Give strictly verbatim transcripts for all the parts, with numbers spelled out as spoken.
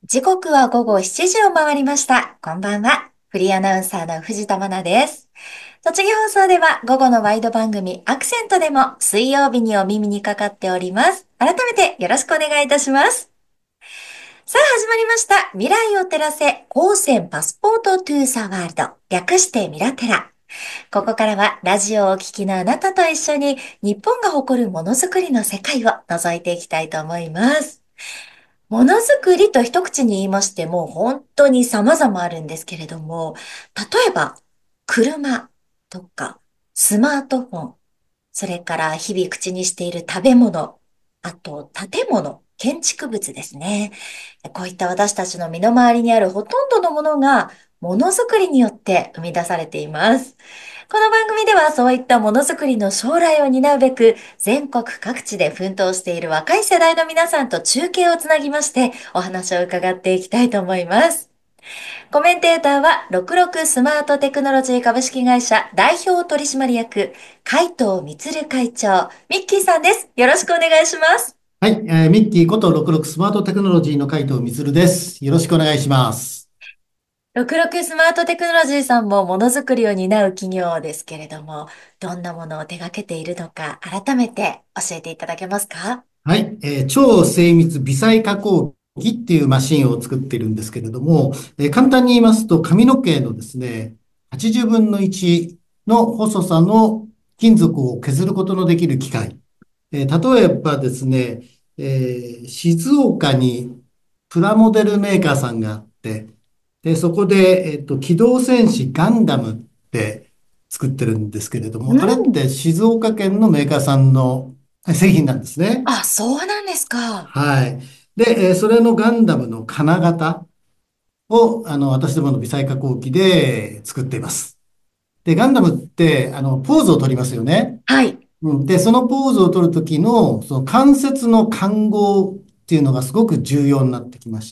時刻は午後しちじを回りました。こんばんは。フリーアナウンサーの藤田真奈です。栃木放送では午後のワイド番組アクセントでも水曜日にお耳にかかっております。改めてよろしくお願いいたします。さあ始まりました。未来を照らせ、高専パスポートトゥーザワールド。略してミラテラ。ここからはラジオをお聞きのあなたと一緒に日本が誇るものづくりの世界を覗いていきたいと思います。ものづくりと一口に言いましても本当に様々あるんですけれども、例えば車とかスマートフォン、それから日々口にしている食べ物、あと建物、建築物ですね。こういった私たちの身の回りにあるほとんどのものがものづくりによって生み出されています。この番組ではそういったものづくりの将来を担うべく全国各地で奮闘している若い世代の皆さんと中継をつなぎましてお話を伺っていきたいと思います。コメンテーターはろくろくスマートテクノロジー株式会社代表取締役海藤充会長ミッキーさんです。よろしくお願いします。 はい、えーミッキーことろくろくスマートテクノロジーの海藤充です。よろしくお願いします。 ろくろくスマートテクノロジーさんもものづくりを担う企業ですけれども、どんなものを手掛けているのか改めて教えていただけますか？ はい、えー超精密微細加工機っていうマシンを作っているんですけれども、えー簡単に言いますと髪の毛のですね、はちじゅうぶんのいちの細さの金属を削ることのできる機械。えー例えばですね、えー静岡にプラモデルメーカーさんがあって、で、そこで、えっと、機動戦士ガンダムって作ってるんですけれども、あれっうん。 て静岡県のメーカーさんの製品なんですね。 あ、そうなんですか。 はい。で、えーそれのガンダムの金型を、あの、私どもの微細加工機で作っています。で、ガンダムって、あの、ポーズを取りますよね。 はい。 うん、で、そのポーズを取るときの、その関節の看合っていうのがすごく重要になってきまして、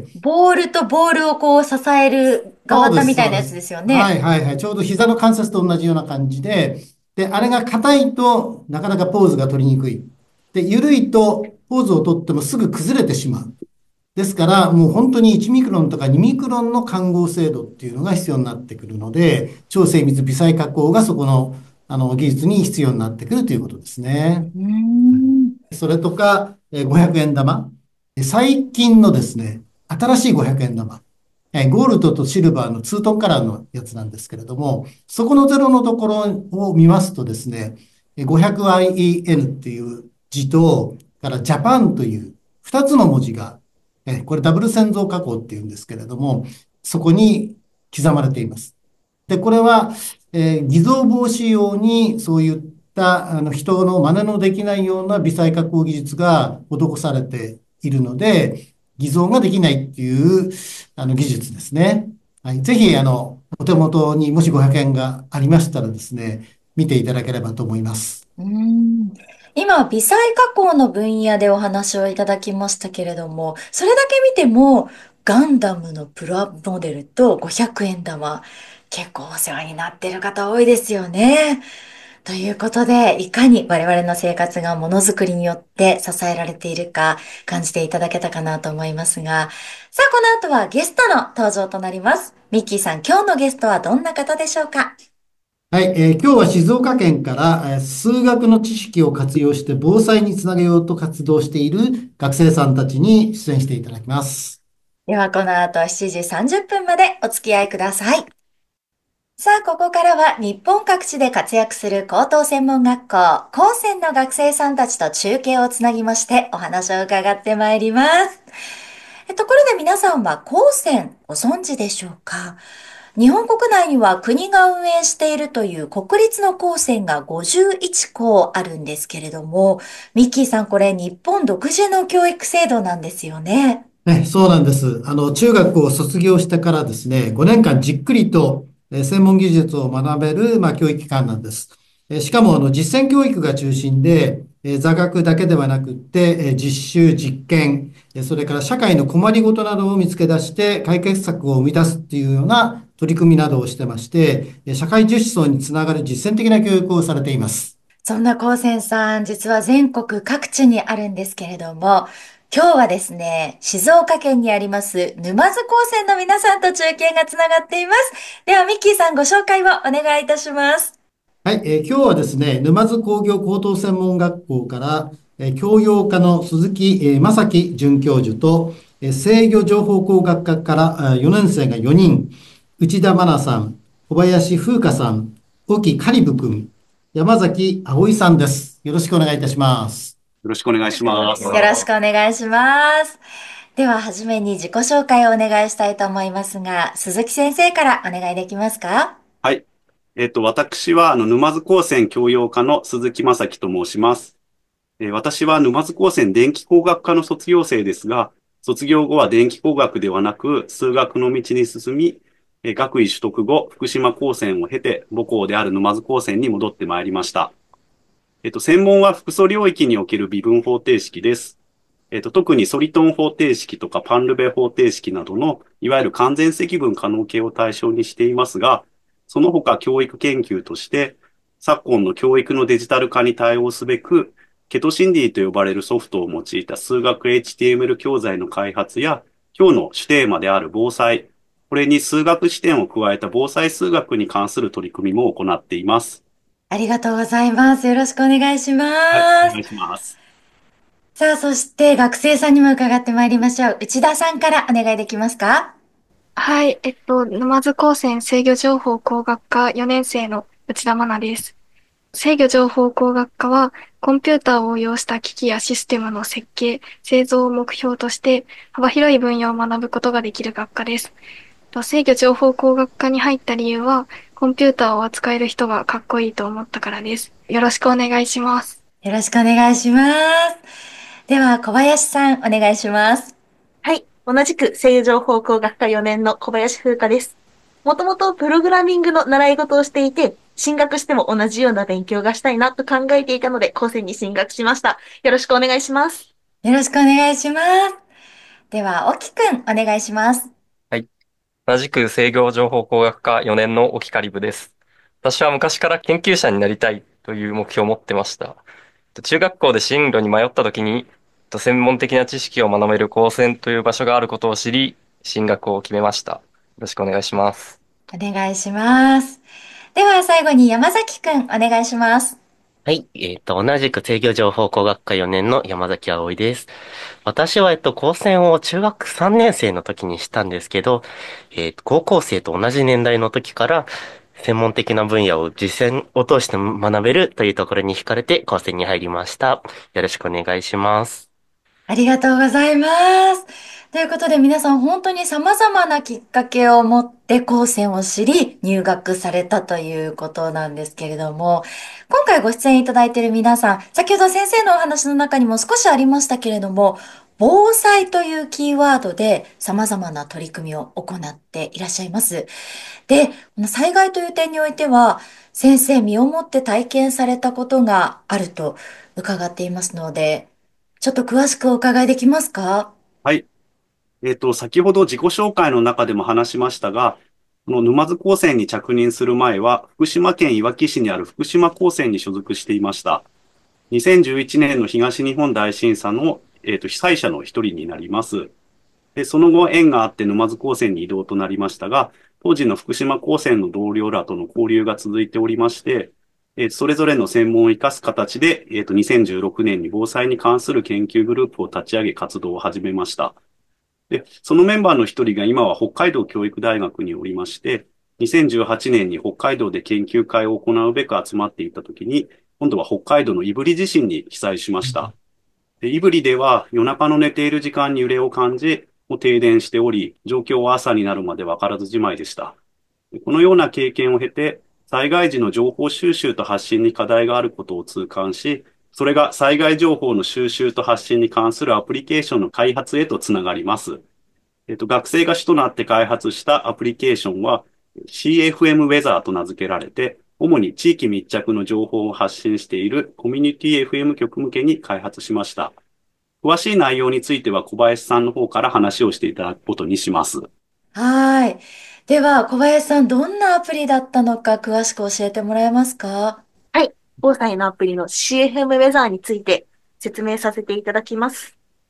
ボールとボールをこう支える側そうです、 体みたいなやつそうです。 ですよね。 はいはいはい。ちょうど膝の関節と同じような感じで、で、あれが硬いとなかなかポーズが取りにくい。で、緩いとポーズを取ってもすぐ崩れてしまう。ですから、もう本当にいちミクロンとかにミクロンの看合精度っていうのが必要になってくるので、超精密微細加工がそこの、あの技術に必要になってくるということですね。 うーん。 それとか、えーごひゃくえん玉。え最近のですね、新しいごひゃくえん玉。えーゴールドとシルバーのツートンカラーのやつなんですけれども、そこのゼロのところを見ますとですね、えー ごひゃくアイイーエヌ っていう字と、からジャパンというふたつの文字が、えーこれダブル線造加工っていうんですけれども、そこに刻まれています。で、これは、えー偽造防止用にそういったあの人の真似のできないような微細加工技術が施されているので、偽造ができないっていうあの技術ですね。はい、ぜひ、あの、お手元にもしごひゃくえんがありましたらですね、見ていただければと思います。 うーん。今、微細加工の分野でお話をいただきましたけれども、それだけ見ても、ガンダムのプラモデルとごひゃくえん玉、結構お世話になってる方多いですよね。ということで、いかに我々の生活がものづくりによって支えられているか感じていただけたかなと思いますが、さあ、この後はゲストの登場となります。ミッキーさん、今日のゲストはどんな方でしょうか？ はい、えー今日は静岡県から、えー数学の知識を活用して防災につなげようと活動している学生さんたちに出演していただきます。 では、この後しちじさんじゅっぷんまでお付き合いください。さあ、ここからは日本各地で活躍する高等専門学校、高専の学生さんたちと中継をつなぎましてお話を伺ってまいります。えところで皆さんは高専ご存知でしょうか？日本国内には国が運営しているという国立の高専がごじゅういっ校あるんですけれども、ミッキーさんこれ日本独自の教育制度なんですよね。 ね、そうなんです。あの、中学を卒業してからですね、ごねんかんじっくりと、えー専門技術を学べる、まあ、教育機関なんです。えーしかも、あの、実践教育が中心で、えー座学だけではなくって、えー実習、実験、えーそれから社会の困りごとなどを見つけ出して解決策を生み出すっていうような取り組みなどをしてまして、えー社会実装につながる実践的な教育をされています。 そんな高専さん、実は全国各地にあるんですけれども、 今日はですね、静岡県にあります沼津高専の皆さんと中継がつながっています。では、ミッキーさんご紹介をお願いいたします。 はい、えー今日はですね、沼津工業高等専門学校から、えー教養科の鈴木、えー正樹准教授と、えー制御情報工学科からあよねん生がよにん、内田真奈さん、小林風花さん、沖カリブ君、山崎葵さんです。よろしくお願いいたします。 よろしくお願いします。 よろしくお願いします。では、はじめに自己紹介をお願いしたいと思いますが、鈴木先生からお願いできますか？ はい。えっと、私は、あの、沼津高専教養科の鈴木正樹と申します。えー私は沼津高専電気工学科の卒業生ですが、卒業後は電気工学ではなく、数学の道に進み、えー学位取得後、福島高専を経て、母校である沼津高専に戻ってまいりました。えっと、専門は複素領域における微分方程式です。えっと、特にソリトン方程式とかパンルベ方程式などの、いわゆる完全積分可能形を対象にしていますが、その他教育研究として、昨今の教育のデジタル化に対応すべく、ケトシンディと呼ばれるソフトを用いた数学 エイチティーエムエル 教材の開発や、今日の主テーマである防災、これに数学視点を加えた防災数学に関する取り組みも行っています。 ありがとうございます。よろしくお願いしはい、おます。 願いします。 さあ、そして学生さんにも伺ってまいりましょう。内田さんからお願いできますか？ はい、えっと、沼津高専制御情報工学科よねん生の内田真奈です。制御情報工学科は、コンピューターを応用した機器やシステムの設計、製造を目標として、幅広い分野を学ぶことができる学科です。と制御情報工学科に入った理由は、コンピューターを扱える人がかっこいいと思ったからです。よろしくお願いします。 よろしくお願いします。では、小林さん、お願いします。 はい。同じく声優情報工学科よねんの小林風花です。もともとプログラミングの習い事をしていて、進学しても同じような勉強がしたいなと考えていたので、高専に進学しました。よろしくお願いします。 よろしくお願いします。では、沖くん、お願いします。 はい。同じく制御情報工学科よねんの沖カリブです。私は昔から研究者になりたいという目標を持ってました。中学校で進路に迷った時に、専門的な知識を学べる高専という場所があることを知り、進学を決めました。よろしくお願いします。 お願いします。では、最後に山崎くん、お願いします。 はい。えっと、同じく制御情報工学科よねんの山崎葵です。私は、えっと、高専を中学さんねん生の時にしたんですけど、えっと、高校生と同じ年代の時から、専門的な分野を実践を通して学べるというところに惹かれて高専に入りました。よろしくお願いします。 ありがとうございます。ということで皆さん本当に様々なきっかけを持って高専を知り入学されたということなんですけれども、今回ご出演いただいている皆さん、先ほど先生のお話の中にも少しありましたけれども、防災というキーワードで様々な取り組みを行っていらっしゃいます。で、この災害という点においては、先生身をもって体験されたことがあると伺っていますので、ちょっと詳しくお伺いできますか？ はい。えっと、先ほど自己紹介の中でも話しましたが、この沼津高専に着任する前は、福島県いわき市にある福島高専に所属していました。にせんじゅういちねんの東日本大震災の、えっと、被災者の一人になります。で、その後、縁があって沼津高専に移動となりましたが、当時の福島高専の同僚らとの交流が続いておりまして、えーそれぞれの専門を生かす形で、えっと、にせんじゅうろくねんに防災に関する研究グループを立ち上げ活動を始めました。で、そのメンバーの一人が今は北海道教育大学におりまして、にせんじゅうはちねんに北海道で研究会を行うべく集まっていたときに、今度は北海道の胆振地震に被災しました。で、胆振では夜中の寝ている時間に揺れを感じ、もう停電しており、状況は朝になるまで分からずじまいでした。でこのような経験を経て、災害時の情報収集と発信に課題があることを痛感し、それが災害情報の収集と発信に関するアプリケーションの開発へとつながります。えっと、学生が主となって開発したアプリケーションは シーエフエム ウェザーと名付けられて、主に地域密着の情報を発信しているコミュニティ エフエム 局向けに開発しました。詳しい内容については小林さんの方から話をしていただくことにします。 はい。では、小林さん、どんなアプリだったのか詳しく教えてもらえますか？ はい。防災のアプリの シーエフエム ウェザーについて説明させていただきます。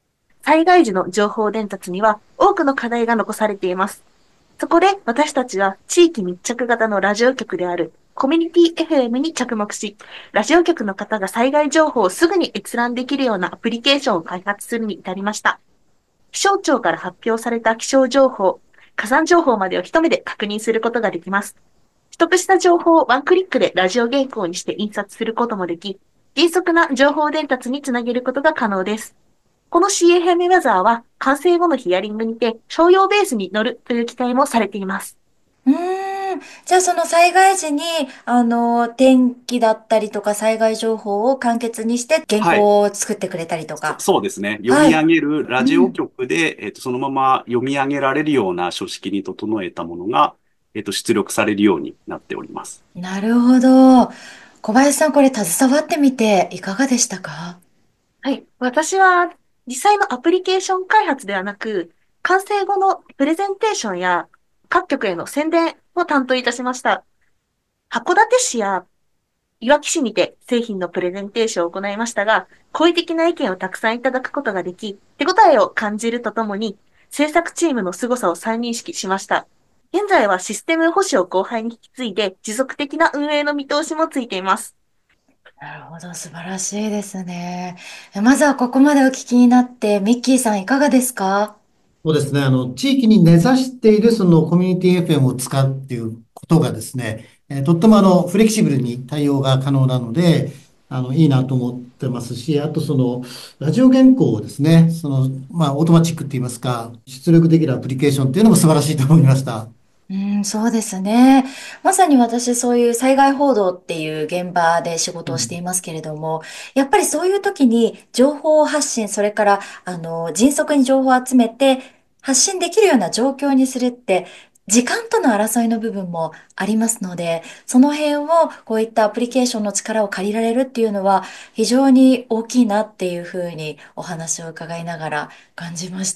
災害時の情報伝達には多くの課題が残されています。そこで私たちは地域密着型のラジオ局であるコミュニティ エフエム に着目し、ラジオ局の方が災害情報をすぐに閲覧できるようなアプリケーションを開発するに至りました。気象庁から発表された気象情報、火山情報までを一目で確認することができます。取得した情報をワンクリックでラジオ原稿にして印刷することもでき、迅速な情報伝達につなげることが可能です。この シーエフエム ウェザーは完成後のヒアリングにて商用ベースに乗るという期待もされています。 うーん。じゃあその災害時に、あの、天気だったりとか災害情報を簡潔にして原はい。 稿を作ってくれたりとそか。 そうですね。読はい。 み上げるラジオうん局で、えっと、そのまま読み上げられるような書式に整えたものが、えっと、出力されるようになっております。 なるほど。小林さん、これ携わってみていかがでしたか？ はい。私は実際のアプリケーション開発ではなく、完成後のプレゼンテーションや各局への宣伝を担当いたしました。函館市やいわき市にて製品のプレゼンテーションを行いましたが、好意的な意見をたくさんいただくことができ、手応えを感じるとともに、制作チームの凄さを再認識しました。現在はシステム保守を後輩に引き継いで、持続的な運営の見通しもついています。 なるほど、素晴らしいですね。えまずはここまでお聞きになって、ミッキーさんいかがですか？ そうですね。あの、地域に根ざしているそのコミュニティ エフエム を使うっていうことがですね、えーとってもあの、フレキシブルに対応が可能なので、あの、いいなと思ってますし、あとその、ラジオ原稿をですね、その、まあ、オートマチックって言いますか、出力できるアプリケーションっていうのも素晴らしいと思いました。 うん、そうですね。まさに私そういう災害報道っていう現場で仕事をしてうん。 いますけれども、やっぱりそういう時に情報発信、それからあの迅速に情報を集めて発信できるような状況にするって、時間との争いの部分もありますので、その辺をこういったアプリケーションの力を借りられるっていうのは非常に大きいなっていうふうにお話を伺いながら感じました。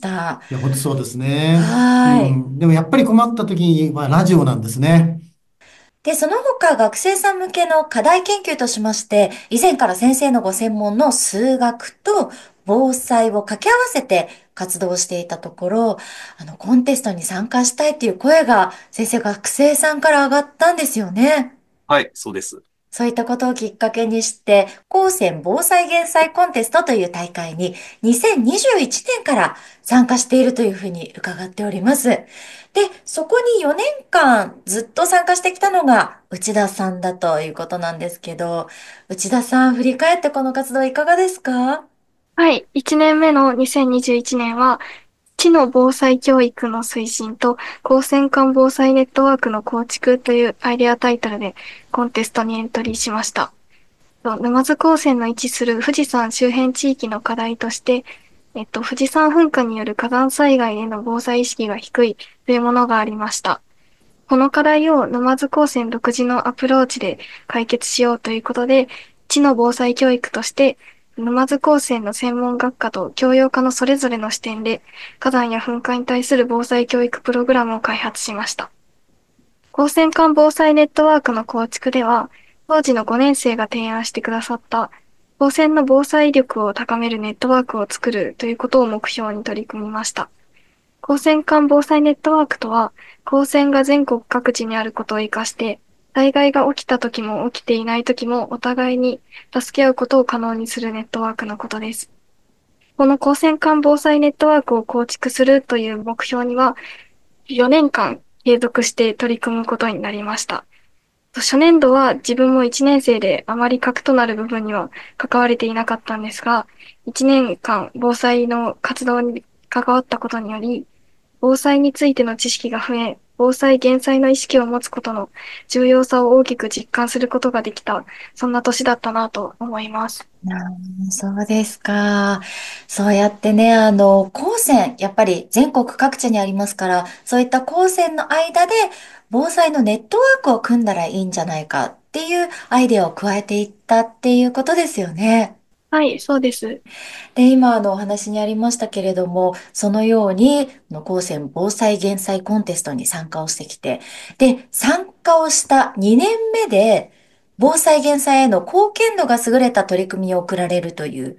いや、本当そうですね。うはーい。 ん。でもやっぱり困った時はラジオなんですね。 で、その他学生さん向けの課題研究としまして、以前から先生のご専門の数学と防災を掛け合わせて活動していたところ、あの、コンテストに参加したいっていう声が先生学生さんから上がったんですよね。 はい、そうです。 そういったことをきっかけにして、高専防災減災コンテストという大会ににせんにじゅういちねんから参加しているというふうに伺っております。で、そこによねんかんずっと参加してきたのが内田さんだということなんですけど、内田さん振り返ってこの活動いかがですか？ はい。いちねんめのにせんにじゅういちねんは、知の防災教育の推進と高専間防災ネットワークの構築というアイデアタイトルでコンテストにエントリーしました。と沼津高専の位置する富士山周辺地域の課題として、えっと、富士山噴火による火山災害への防災意識が低いというものがありました。この課題を沼津高専独自のアプローチで解決しようということで、知の防災教育として、沼津高専の専門学科と教養科のそれぞれの視点で、火山や噴火に対する防災教育プログラムを開発しました。高専間防災ネットワークの構築では、当時のごねん生が提案してくださった、高専の防災力を高めるネットワークを作るということを目標に取り組みました。高専間防災ネットワークとは、高専が全国各地にあることを活かして、災害が起きた時も起きていない時もお互いに助け合うことを可能にするネットワークのことです。この高専間防災ネットワークを構築するという目標には、よねんかん継続して取り組むことになりました。初年度は自分もいちねん生であまり核となる部分には関われていなかったんですが、いちねんかん防災の活動に関わったことにより、防災についての知識が増え、防災減災の意識を持つことの重要さを大きく実感することができた、そんな年だったなと思います。 あーそうですか。そうやってね、あの、高専、やっぱり全国各地にありますから、そういった高専の間で防災のネットワークを組んだらいいんじゃないかっていうアイデアを加えていったっていうことですよね。 はい、そうです。 で、今あのお話にありましたけれども、そのように、あの高専防災減災コンテストに参加をしてきて、で、参加をしたにねんめで、防災減災への貢献度が優れた取り組みを送られるという、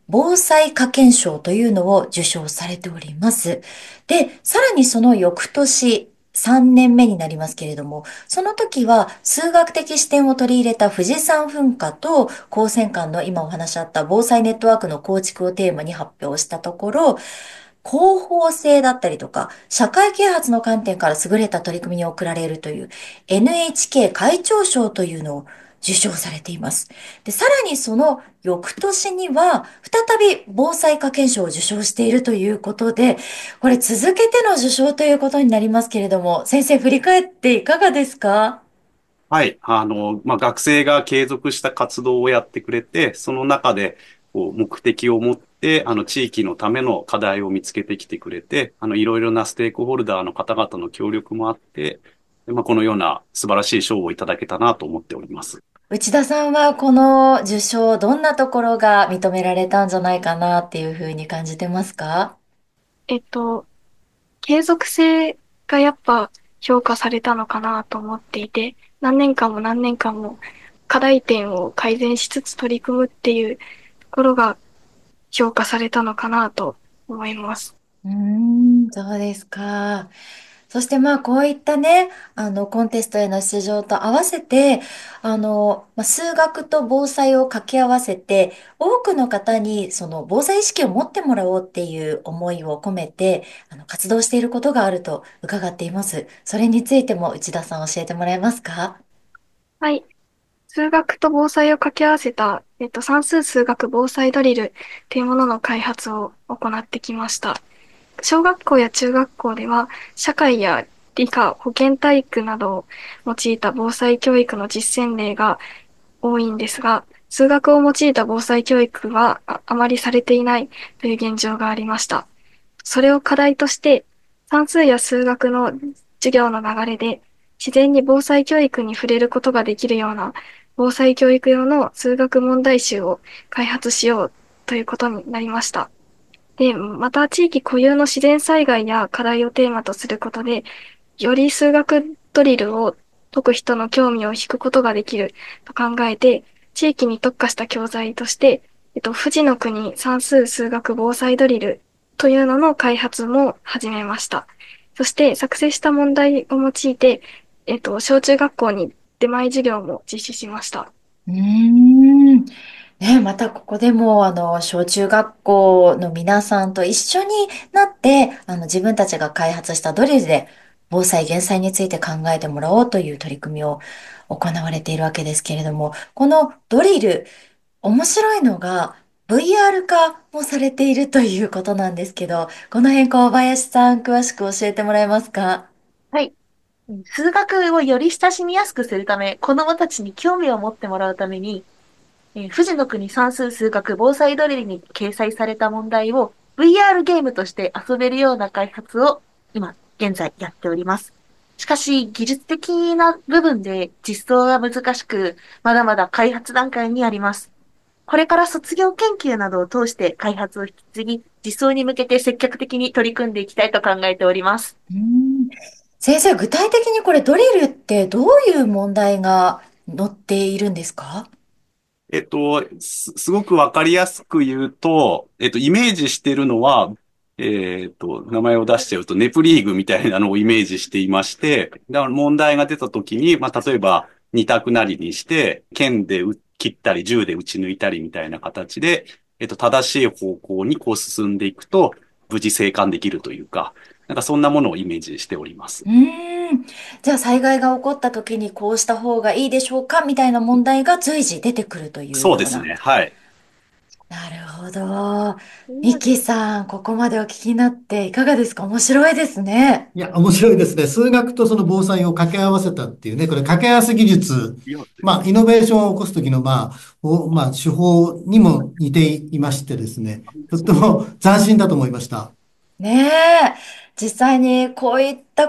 防災科研賞というのを受賞されております。で、さらにその翌年、さんねんめになりますけれども、その時は数学的視点を取り入れた富士山噴火と高専間の今お話しあった防災ネットワークの構築をテーマに発表したところ、広報性だったりとか、社会啓発の観点から優れた取り組みに贈られるという エヌエイチケー 会長賞というのを受賞されています。で、さらにその翌年には、再び防災科研賞を受賞しているということで、これ続けての受賞ということになりますけれども、先生振り返っていかがですか？ はい。あの、まあ、学生が継続した活動をやってくれて、その中で、こう、目的を持って、あの、地域のための課題を見つけてきてくれて、あの、いろいろなステークホルダーの方々の協力もあって、でまあ、このような素晴らしい賞をいただけたなと思っております。 内田さんはこの受賞、どんなところが認められたんじゃないかなっていうふうに感じてますか？ えっと、継続性がやっぱ評価されたのかなと思っていて、何年間も何年間も課題点を改善しつつ取り組むっていうところが評価されたのかなと思います。 うーん、そうですか。そしてまあこういったね、あのコンテストへの出場と合わせて、あの、まあ、数学と防災を掛け合わせて、多くの方にその防災意識を持ってもらおうっていう思いを込めて、あの活動していることがあると伺っています。それについても内田さん教えてもらえますか？ はい。数学と防災を掛け合わせた、えっと、算数数学防災ドリルっていうものの開発を行ってきました。小学校や中学校では、社会や理科、保健体育などを用いた防災教育の実践例が多いんですが、数学を用いた防災教育はああまりされていないという現状がありました。それを課題として、算数や数学の授業の流れで、自然に防災教育に触れることができるような、防災教育用の数学問題集を開発しようということになりました。で、また地域固有の自然災害や課題をテーマとすることで、より数学ドリルを解く人の興味を引くことができると考えて、地域に特化した教材として、えっと、富士の国算数数学防災ドリルというのの開発も始めました。そして作成した問題を用いて、えっと、小中学校に出前授業も実施しました。 うーん。ね、またここでも、あの、小中学校の皆さんと一緒になって、あの、自分たちが開発したドリルで防災減災について考えてもらおうという取り組みを行われているわけですけれども、このドリル、面白いのが ブイアール 化もされているということなんですけど、この辺小林さん詳しく教えてもらえますか？ はい。数学をより親しみやすくするため、子供たちに興味を持ってもらうために、えー富士の国算数数学防災ドリルに掲載された問題を ブイアール ゲームとして遊べるような開発を今現在やっております。しかし、技術的な部分で実装が難しく、まだまだ開発段階にあります。これから卒業研究などを通して開発を引き継ぎ、実装に向けて積極的に取り組んでいきたいと考えております。 うーん。先生、具体的にこれドリルってどういう問題が載っているんですか？ えっと、す、すごくわかりやすく言うと、えっと、イメージしてるのは、えっと、名前を出しちゃうと、ネプリーグみたいなのをイメージしていまして、だから問題が出た時に、まあ、例えば、二択なりにして、剣でう切ったり、銃で撃ち抜いたりみたいな形で、えっと、正しい方向にこう進んでいくと、無事生還できるというか、なんかそんなものをイメージしております。 うーん。じゃあ災害が起こった時にこうした方がいいでしょうかみたいな問題が随時出てくるというような。 そうですね。はい。 なるほど。ミキさん、ここまでお聞きになっていかがですか？面白いですね。 いや、面白いですね。数学とその防災を掛け合わせたっていうね、これ掛け合わせ技術、まあ、イノベーションを起こすときの、まあ、おまあ、手法にも似ていましてですね、とっても斬新だと思いました。 ねえ。実際にこういった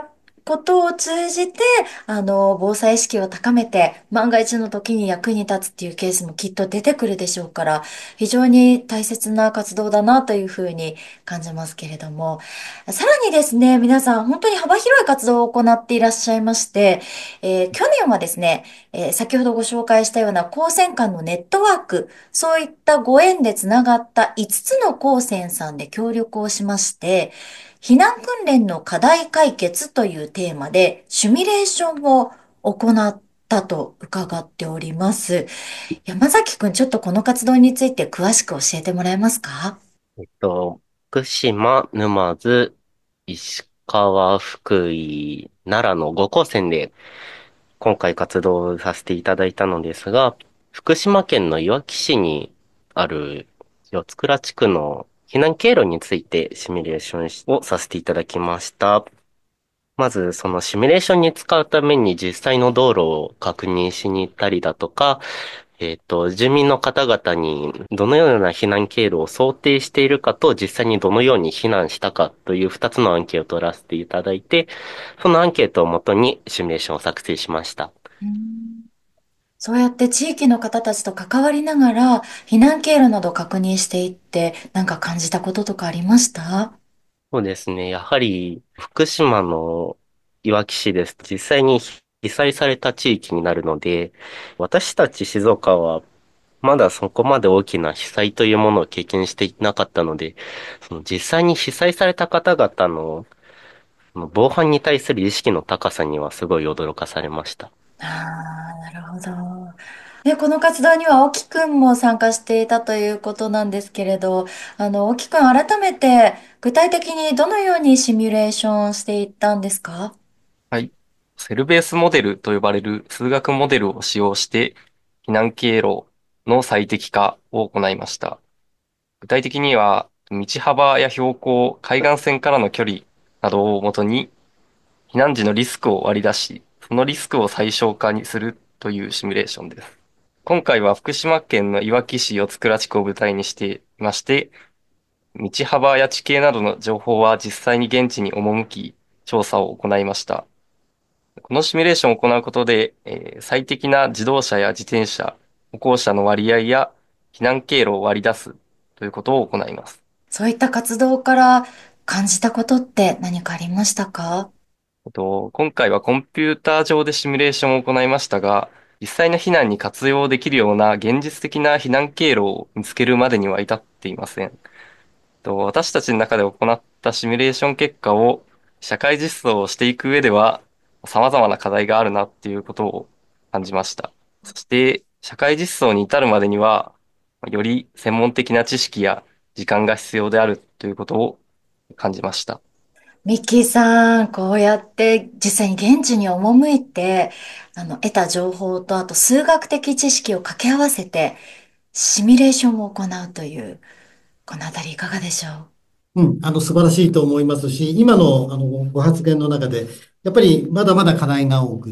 ことを通じて、あの、防災意識を高めて、万が一の時に役に立つっていうケースもきっと出てくるでしょうから、非常に大切な活動だなというふうに感じますけれども、さらにですね、皆さん本当に幅広い活動を行っていらっしゃいまして、えー去年はですね、えー先ほどご紹介したような高専間のネットワーク、そういったご縁でつながったいつつの高専さんで協力をしまして、避難訓練の課題解決というテーマでシミュレーションを行ったと伺っております。山崎くん、ちょっとこの活動について詳しく教えてもらえますか？ えっと、福島、沼津、石川、福井、奈良のご高専で今回活動させていただいたのですが、福島県のいわき市にある四津倉地区の避難経路についてシミュレーションをさせていただきました。まず、そのシミュレーションに使うために実際の道路を確認しに行ったりだとか、えっと、住民の方々にどのような避難経路を想定しているかと実際にどのように避難したかというふたつのアンケートを取らせていただいて、そのアンケートをもとにシミュレーションを作成しました。 うん、そうやって地域の方たちと関わりながら避難経路など確認していってなんか感じたこととかありました？ そうですね。やはり、福島のいわき市ですと、実際に被災された地域になるので、私たち静岡は、まだそこまで大きな被災というものを経験していなかったので、その実際に被災された方々の、その防犯に対する意識の高さにはすごい驚かされました。 ああ、なるほど。で、この活動には沖くんも参加していたということなんですけれど、あの、沖くん改めて具体的にどのようにシミュレーションしていったんですか？ はい。セルベースモデルと呼ばれる数学モデルを使用して、避難経路の最適化を行いました。具体的には、道幅や標高、海岸線からの距離などをもとに、避難時のリスクを割り出し、そのリスクを最小化にするというシミュレーションです。今回は福島県のいわき市四津倉地区を舞台にしていまして、道幅や地形などの情報は実際に現地に赴き、調査を行いました。このシミュレーションを行うことで、えー最適な自動車や自転車、歩行者の割合や避難経路を割り出すということを行います。 そういった活動から感じたことって何かありましたか？ えっと今回はコンピューター上でシミュレーションを行いましたが、実際の避難に活用できるような現実的な避難経路を見つけるまでには至っていません。と私たちの中で行ったシミュレーション結果を社会実装をしていく上では様々な課題があるなっていうことを感じました。そして社会実装に至るまでにはより専門的な知識や時間が必要であるということを感じました。 ミッキーさん、こうやって実際に現地に赴いて、あの、得た情報とあと数学的知識を掛け合わせてシミュレーションを行うという、このあたりいかがでしょう？ うん、あの、素晴らしいと思いますし、今の、あの、ご発言の中で、やっぱりまだまだ課題が多くって、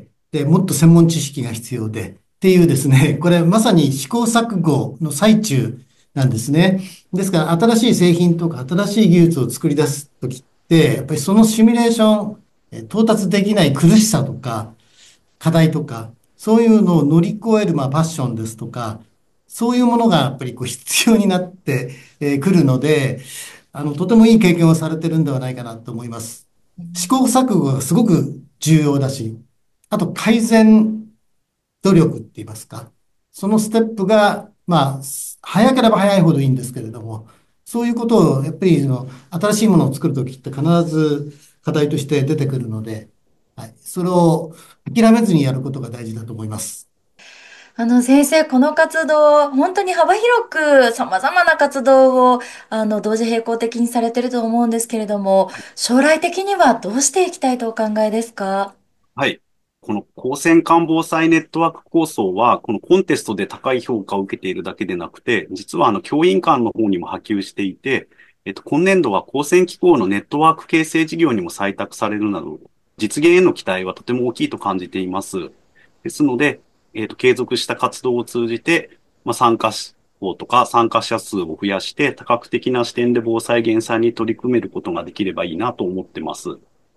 で、もっと専門知識が必要で、っていうですね、これまさに試行錯誤の最中なんですね。ですから、新しい製品とか新しい技術を作り出すときって、やっぱりそのシミュレーション、え到達できない苦しさとか、課題とか、そういうのを乗り越える、まあ、パッションですとか、そういうものがやっぱりこう必要になってえーくるので、あの、とてもいい経験をされてるんではないかなと思います。試行錯誤がすごく重要だし、あと改善努力って言いますか、そのステップが、まあ、早ければ早いほどいいんですけれども、そういうことを、やっぱりその、新しいものを作るときって必ず課題として出てくるので、はい、それを諦めずにやることが大事だと思います。 あの先生、この活動、本当に幅広く様々な活動を、あの、同時並行的にされてると思うんですけれども、将来的にはどうしていきたいとお考えですか？ はい。この高専環防災ネットワーク構想は、このコンテストで高い評価を受けているだけでなくて、実はあの教員間の方にも波及していて、えっと、今年度は高専機構のネットワーク形成事業にも採択されるなど、実現への期待はとても大きいと感じています。ですので、えっと、継続した活動を通じて、まあ、参加校とか参加者数を増やして、多角的な視点で防災減災に取り組めることができればいいなと思ってます。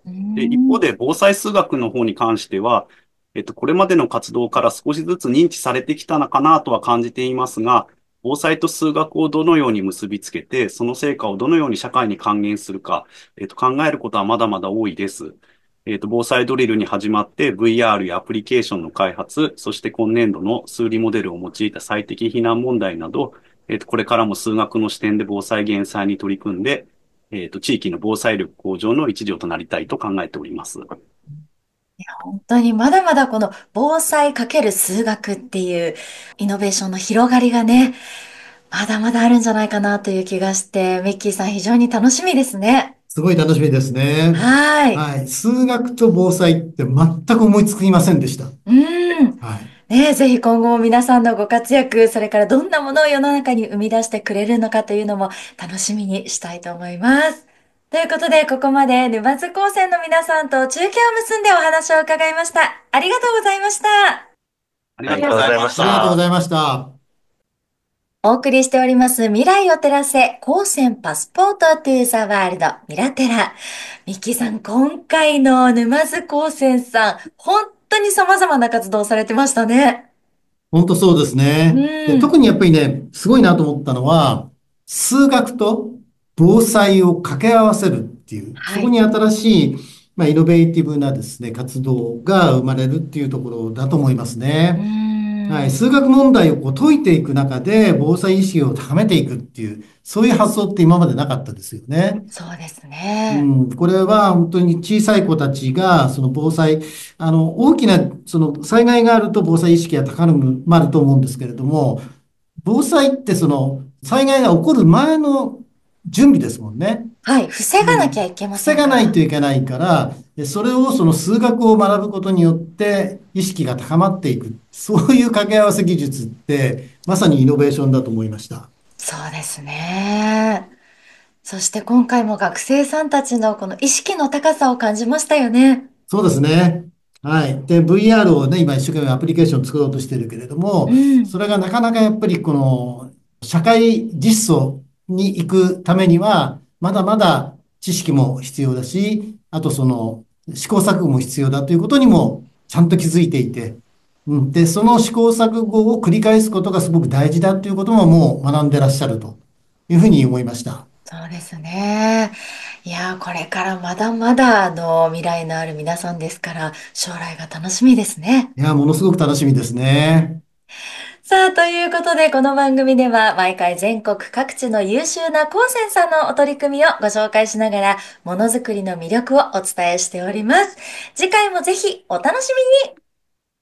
うで、一方ん。 で防災数学の方に関しては、えっと、これまでの活動から少しずつ認知されてきたのかなとは感じていますが、防災と数学をどのように結びつけて、その成果をどのように社会に還元するか、えっと、考えることはまだまだ多いです。えっと、防災ドリルに始まって ブイアール やアプリケーションの開発、そして今年度の数理モデルを用いた最適避難問題など、えっと、これからも数学の視点で防災減災に取り組んで、えっと、地域の防災力向上の一助となりたいと考えております。 本当にまだまだこの防災かける数学っていうイノベーションの広がりがね、まだまだあるんじゃないかなという気がして、ミッキーさん非常に楽しみですね。 すごい楽しみですね。 はい。 はい。数学と防災って全く思いつきませんでした。 うん。 はい。 ねえ、ぜひ今後も皆さんのご活躍、それからどんなものを世の中に生み出してくれるのかというのも楽しみにしたいと思います。ということで、ここまで沼津高専の皆さんと中継を結んでお話を伺いました。ありがとうございました。 ありありがとうごがとうございましざいました。 ありがとうございた。 ました。 お送りしております未来を照らせ高専パスポートトゥーザワールドミラテラ。ミッキーさん、今回の沼津高専さん、本当に様々な活動をされてましたね。 本当そうですうね。で、 ん。 特にやっぱりね、すごいなと思ったのは、数学と防災を掛け合わせるっていう、そはい。 こに新しい、まあ、イノベーティブなですね、活動が生まれるっていうところだと思いますうね。はい、 ん。 数学問題をこう解いていく中で防災意識を高めていくっていう、そういう発想って今までなかったですよね。 そうですうね。 ん、これは本当に小さい子たちが、その防災、あの、大きな、その災害があると防災意識が高まると思うんですけれども、防災ってその災害が起こる前の準備ですもんね。 はい。防がなきゃうん。 いけませ防がないんから。 といけないから、でそれをその数学を学ぶことによって意識が高まっていく。そういう掛け合わせ技術って、まさにイノベーションだと思いました。 そうですね。そして今回も学生さんたちのこの意識の高さを感じましたよね。 そうですね。はい。で、ブイアール をね、今一生懸命アプリケーション作ろうとしてるけれども、 うん。 それがなかなかやっぱりこの社会実装に行くためには、まだまだ知識も必要だし、あとその試行錯誤も必要だということにもちゃんと気づいていて、うん、で、その試行錯誤を繰り返すことがすごく大事だということももう学んでらっしゃるというふうに思いました。 そうですね。いやー、これからまだまだあの未来のある皆さんですから、将来が楽しみですね。 いや、ものすごく楽しみですね。 さあ、ということで、この番組では毎回全国各地の優秀な高専さんのお取り組みをご紹介しながら、ものづくりの魅力をお伝えしております。次回もぜひお楽しみに。